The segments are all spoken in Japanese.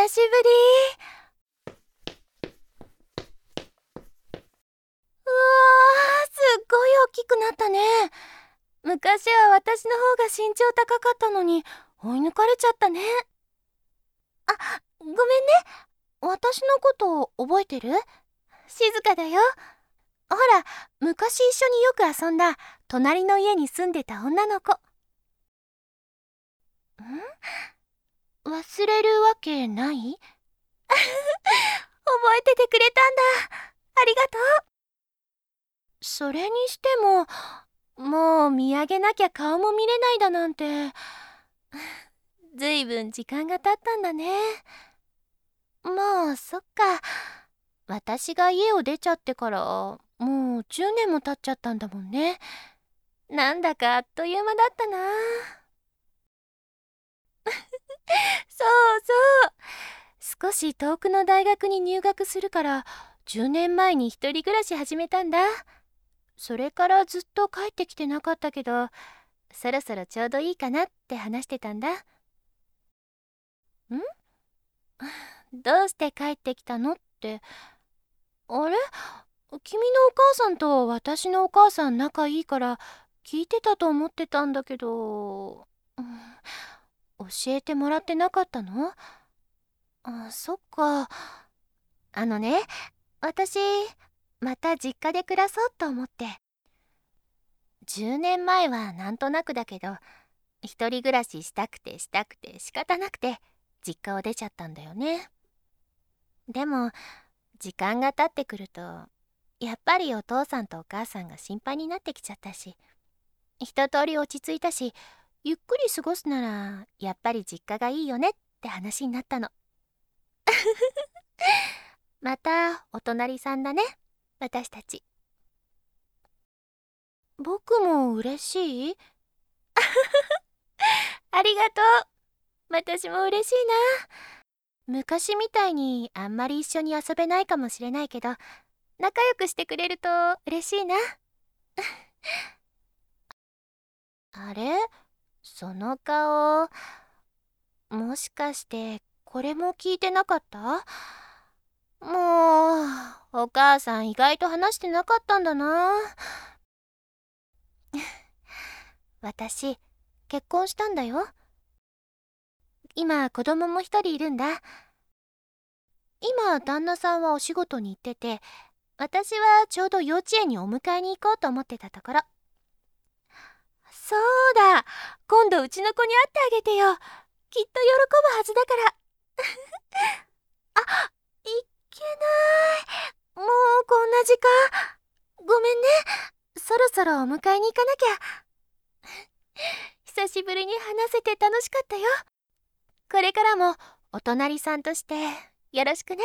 久しぶり。すっごい大きくなったね。昔は私の方が身長高かったのに追い抜かれちゃったね。あ、ごめんね。私のこと覚えてる？静かだよ。ほら、昔一緒によく遊んだ隣の家に住んでた女の子。忘れるわけない？覚えててくれたんだ。ありがとう。それにしても、もう見上げなきゃ顔も見れないだなんて。ずいぶん時間が経ったんだね。まあ、そっか。私が家を出ちゃってからもう10年も経っちゃったんだもんね。なんだかあっという間だったな。そうそう。少し遠くの大学に入学するから10年前に一人暮らし始めたんだ。それからずっと帰ってきてなかったけど、そろそろちょうどいいかなって話してたんだ。どうして帰ってきたのって。あれ、君のお母さんと私のお母さん仲いいから聞いてたと思ってたんだけど、教えてもらってなかったの？そっか。あのね、私また実家で暮らそうと思って。10年前はなんとなくだけど、一人暮らししたくて仕方なくて実家を出ちゃったんだよね。でも時間が経ってくるとやっぱりお父さんとお母さんが心配になってきちゃったし、一通り落ち着いたし、ゆっくり過ごすならやっぱり実家がいいよねって話になったの。またお隣さんだね、私たち。僕も嬉しい？ありがとう。私も嬉しいな。昔みたいにあんまり一緒に遊べないかもしれないけど、仲良くしてくれると嬉しいな。あれ？その顔、もしかしてこれも聞いてなかった？もう、お母さん意外と話してなかったんだな。私、結婚したんだよ。今、子供も一人いるんだ。今、旦那さんはお仕事に行ってて、私はちょうど幼稚園にお迎えに行こうと思ってたところ。そうだ、今度うちの子に会ってあげてよ。きっと喜ぶはずだから。いけない。もうこんな時間。ごめんね。そろそろお迎えに行かなきゃ。久しぶりに話せて楽しかったよ。これからもお隣さんとしてよろしくね。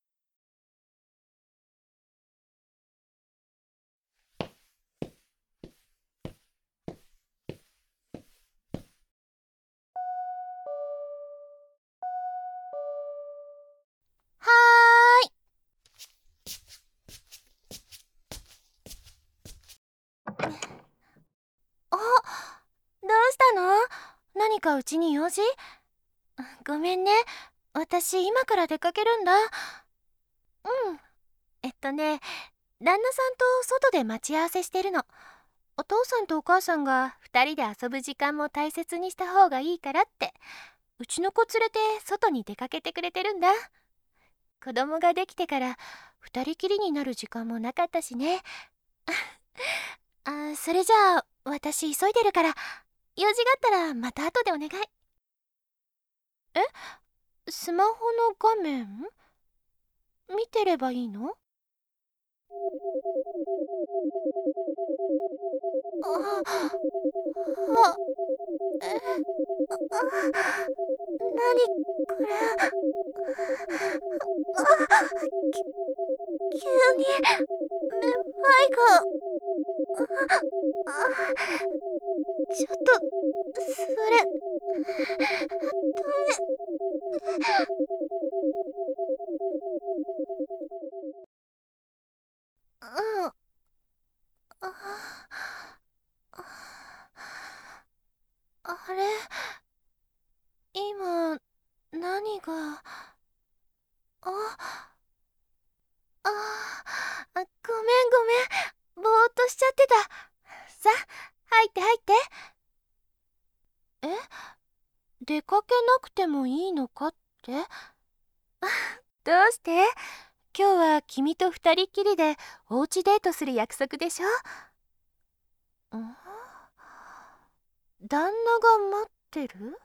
はーい。あ、どうしたの？何かうちに用事？ごめんね。私今から出かけるんだ。うん。旦那さんと外で待ち合わせしてるの。お父さんとお母さんが2人で遊ぶ時間も大切にした方がいいからって、うちの子連れて外に出かけてくれてるんだ。子供ができてから2人きりになる時間もなかったしね。それじゃあ私急いでるから、用事があったらまた後でお願い。え、スマホの画面見てればいいの？あ、あ、何これ。急にめまいが。ちょっとそれうん。あれ、今何が。 けなくてもいいのかって？どうして？今日は君と二人きりでおうちデートする約束でしょ？旦那が待ってる？どういう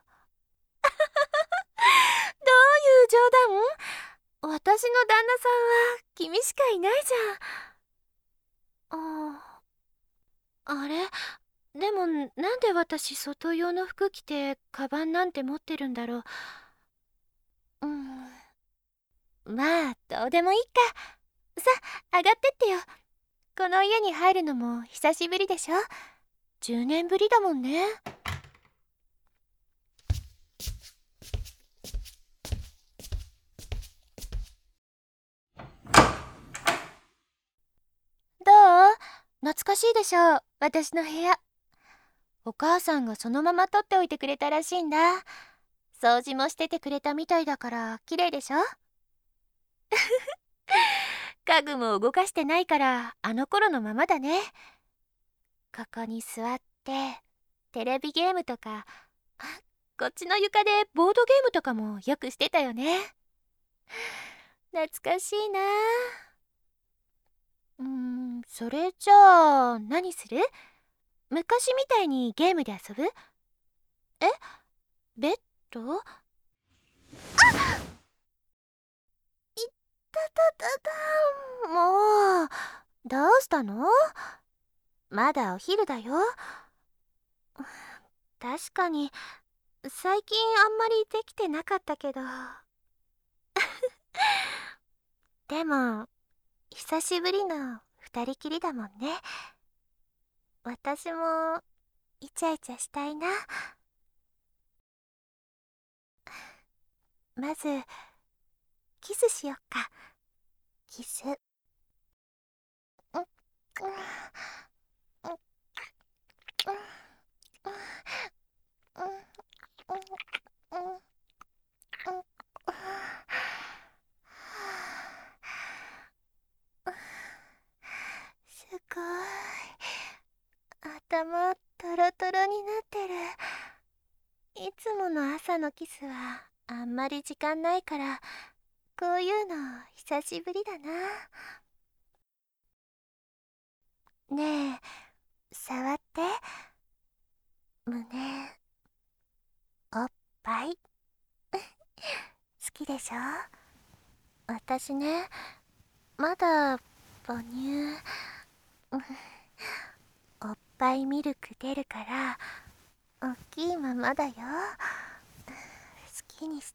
冗談？私の旦那さんは君しかいないじゃん。あれ？でもなんで私外用の服着てカバンなんて持ってるんだろう。まあどうでもいいか。さあ、上がってってよ。この家に入るのも久しぶりでしょ。10年ぶりだもんね。どう？懐かしいでしょ、私の部屋。お母さんがそのまま取っておいてくれたらしいんだ。掃除もしててくれたみたいだから綺麗でしょ。家具も動かしてないからあの頃のままだね。ここに座ってテレビゲームとか、こっちの床でボードゲームとかもよくしてたよね。懐かしいな。それじゃあ何する？昔みたいにゲームで遊ぶ？え？ベッド？いったたたた。もうどうしたの？まだお昼だよ。確かに最近あんまりできてなかったけど。でも久しぶりの二人きりだもんね。私もイチャイチャしたいな。まずキスしよっか。キス。すごい。頭トロトロになってる。いつもの朝のキスはあんまり時間ないから、こういうの久しぶりだな。ねえ、触って。胸、おっぱい。好きでしょ？私ね、まだ母乳、おっぱいミルク出るからおっきいままだよ。好きにして。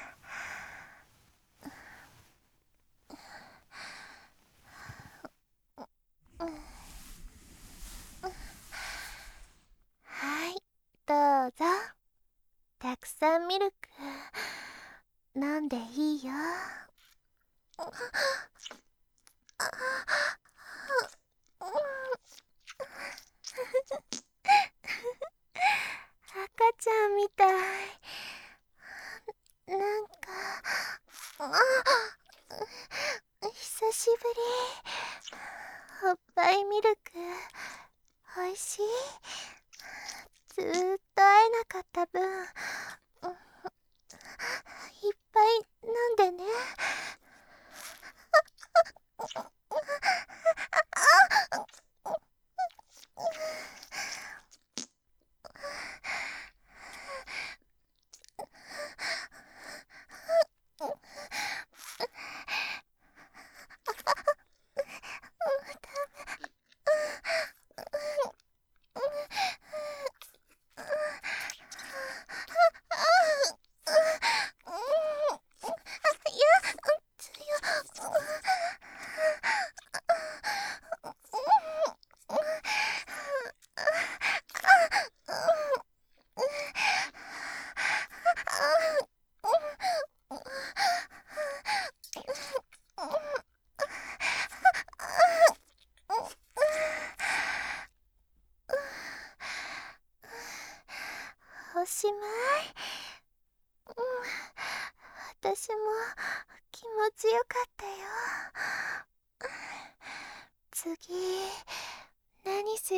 はい、どうぞ。たくさんミルク飲んでいいよ。赤ちゃんみたい。なんか、久しぶり。おっぱいミルクおいしい？ずーっと会えなかった分、いっぱい飲んでね。おしまい。私も気持ちよかったよ。次何する？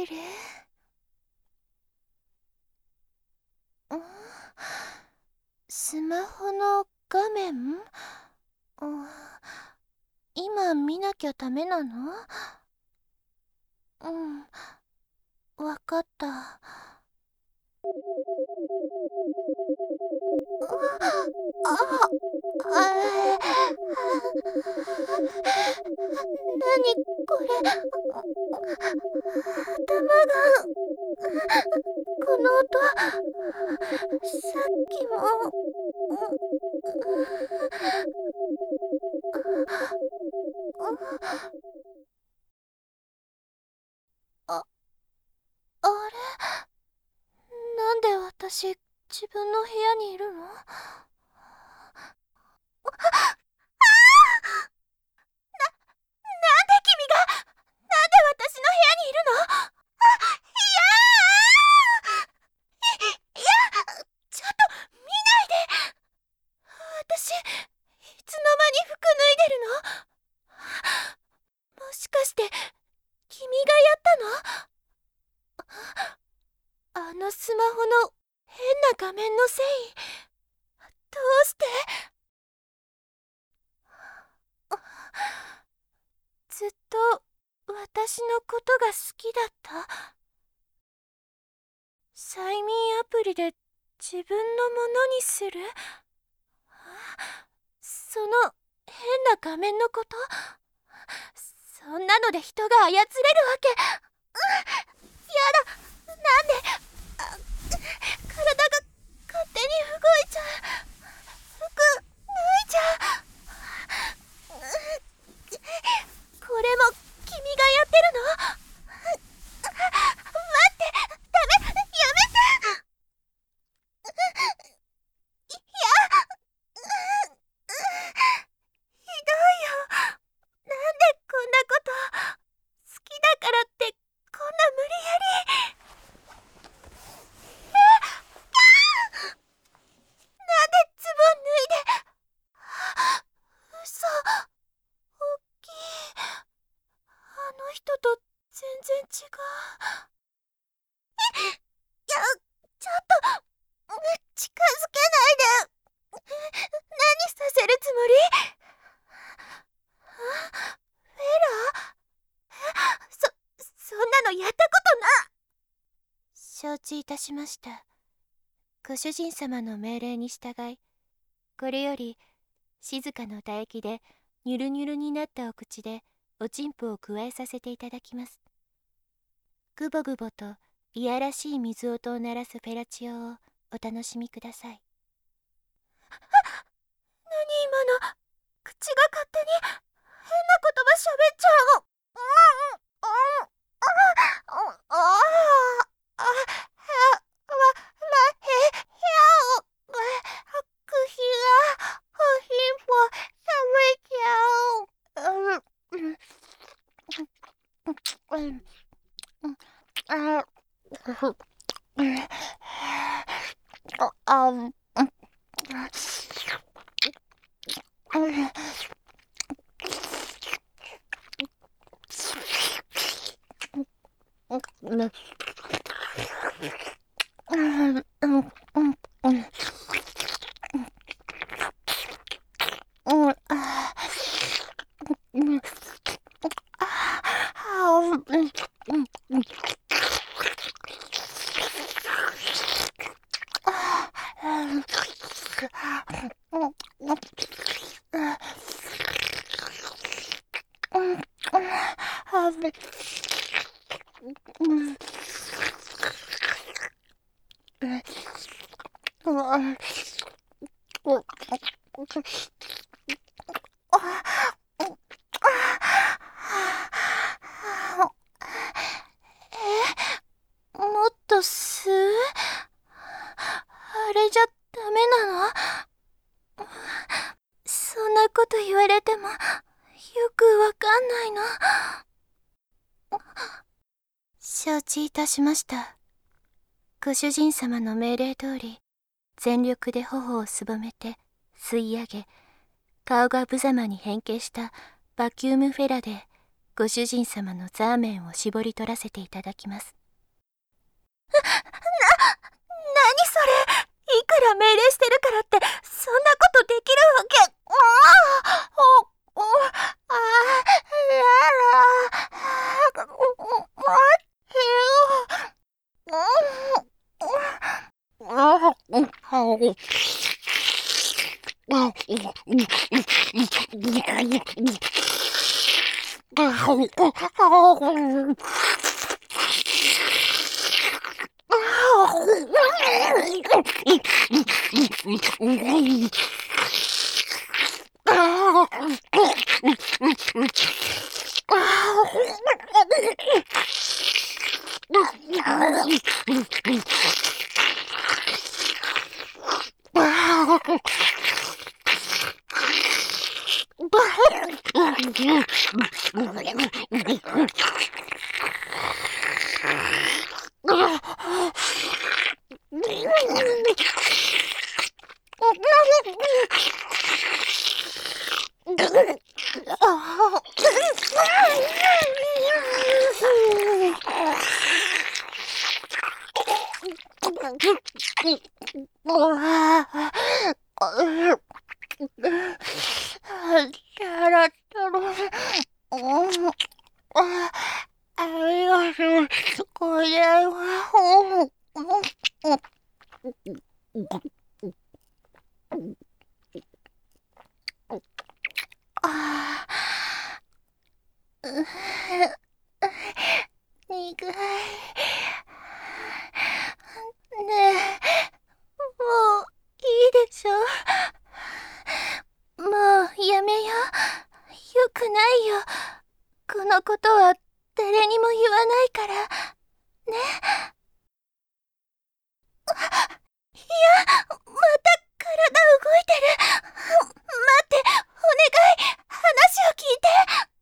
スマホの画面？今見なきゃダメなの？わかった。ああ、何これ。頭が、この音、さっきも。あ、あれ、なんで私、自分の部屋にいるの？なんで君が、なんで私の部屋にいるの？いやちょっと見ないで。私、いつの間に服脱いでるの？もしかして、君がやったの？あのスマホの変な画面のせい？どうして？ずっと私のことが好きだった？催眠アプリで自分のものにする？その変な画面のこと？そんなので人が操れるわけ？やだ。なんで体が勝手に動いちゃう。服脱いじゃう。これも君がやってるの？待って、ダメ、やめて。いや、ひどいよ。なんでこんなこと。好きだからってこんな無理やり。なんでズボン脱いで。嘘。おっきい。あの人と全然違う。いや、ちょっと近づけないで。何させるつもり？フェラ？そんなのやったことな。承知いたしました。ご主人様の命令に従い、これより静かの唾液でニュルニュルになったお口でおちんぽをくわえさせていただきます。グボグボといやらしい水音を鳴らすフェラチオをお楽しみください。何今の。口が勝手に変な言葉喋っちゃう。もっと吸う？あれじゃダメなの？そんなこと言われてもよくわかんないの。承知いたしました。ご主人様の命令通り、全力で頬をすぼめて吸い上げ、顔が無様に変形したバキュームフェラでご主人様のザーメンを絞り取らせていただきます。何それ。 いくら命令してるからってそんなことできるわけ。これは苦い。ねえ、もういいでしょ。もうやめよ。よくないよ。このことは誰にも言わないから。ね。いや、また体動いてる。待って、お願い。話を聞いて。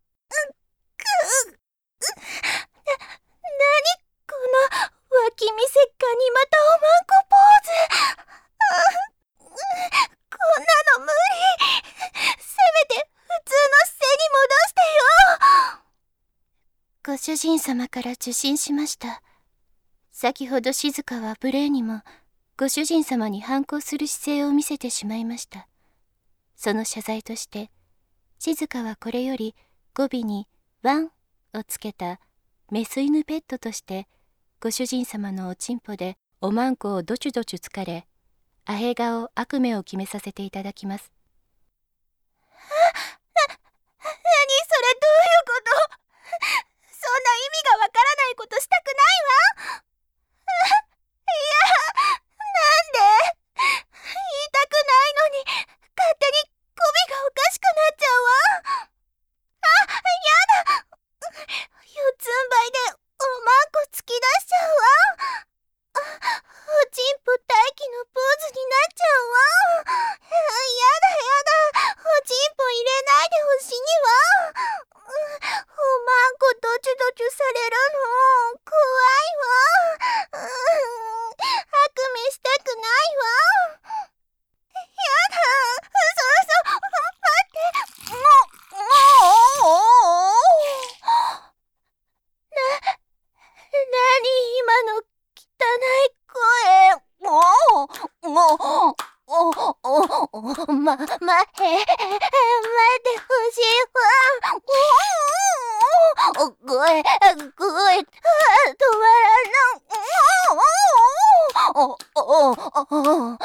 何この脇見せっかにまたおまんこポーズ。こんなの無理。せめて普通の姿勢に戻してよ。ご主人様から受信しました。先ほど静香は無礼にもご主人様に反抗する姿勢を見せてしまいました。その謝罪として静香はこれより語尾にワンをつけたメス犬ペットとしてご主人様のおちんぽでおまんこをどちゅどちゅつかれ、アヘ顔悪名を決めさせていただきます。何それ、どういうこと？そんな意味がわからないことしたくないわ。いや、なんで？言いたくないのに勝手に語尾がおかしくなっちゃうわ。やだ。四つん這いでおまんこ突き出しちゃうわ。おちんぽ待機のポーズになっちゃうわ。やだ。おちんぽ入れないでほしいわ。おまんこどちゅどちゅされるの怖いわ。悪夢したくないわ。やだ。待って。何今の汚い声。待ってほしいわ。声、止まらん。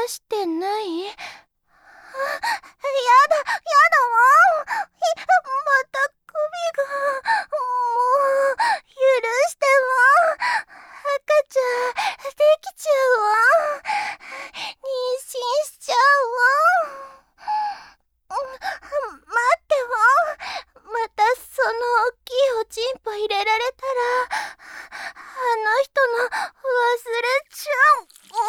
してない？やだ、やだわ。また首が。もう、許してわ。赤ちゃん、できちゃうわ。妊娠しちゃうわ。待ってわ。またその大きいおちんぽ入れられたら、あの人の忘れちゃう。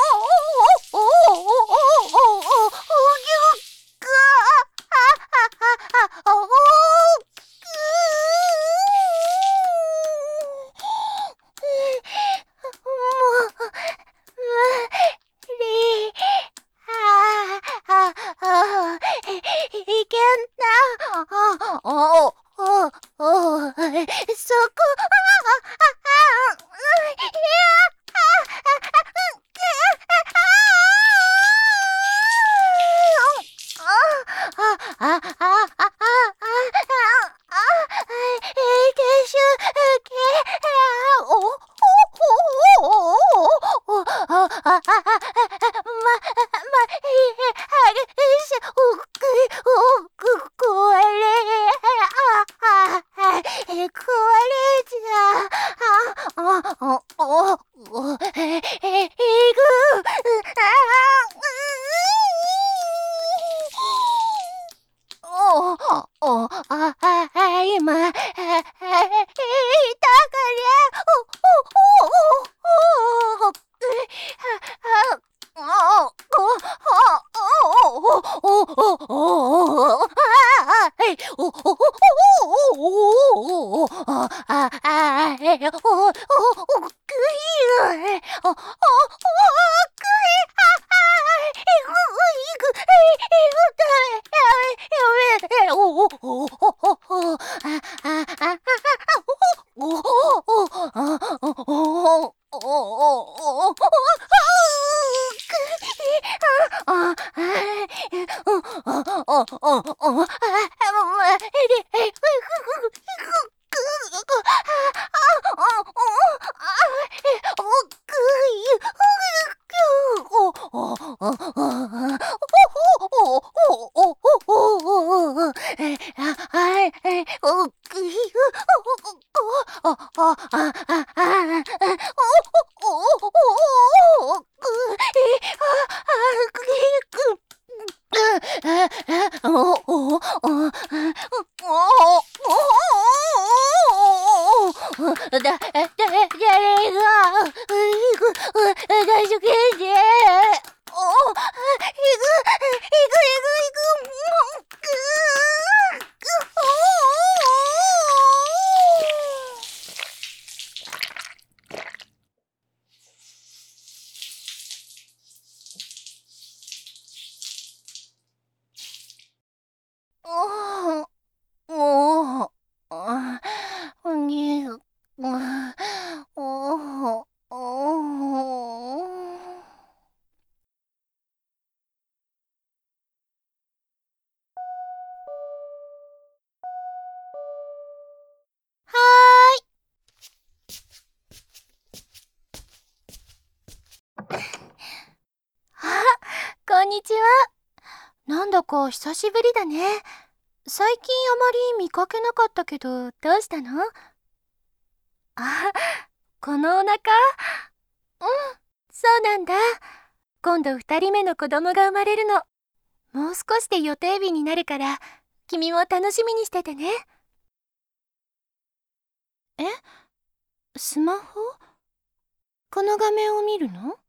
こんにちは。なんだか久しぶりだね。最近あまり見かけなかったけど、どうしたの？このお腹？そうなんだ。今度2人目の子供が生まれるの。もう少しで予定日になるから、君も楽しみにしててね。スマホ？この画面を見るの？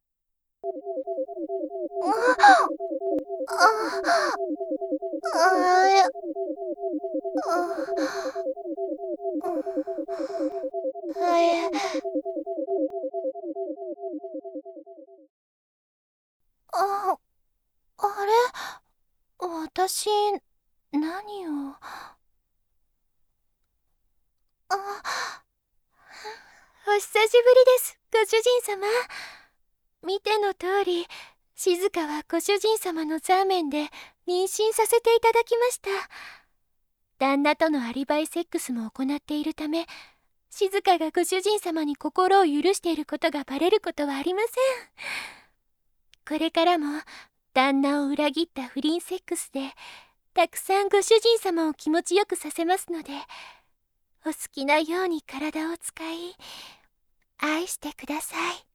あれ？私、何を。お久しぶりです、ご主人様。見ての通り、静香はご主人様のザーメンで妊娠させていただきました。旦那とのアリバイセックスも行っているため、静香がご主人様に心を許していることがバレることはありません。これからも旦那を裏切った不倫セックスでたくさんご主人様を気持ちよくさせますので、お好きなように体を使い愛してください。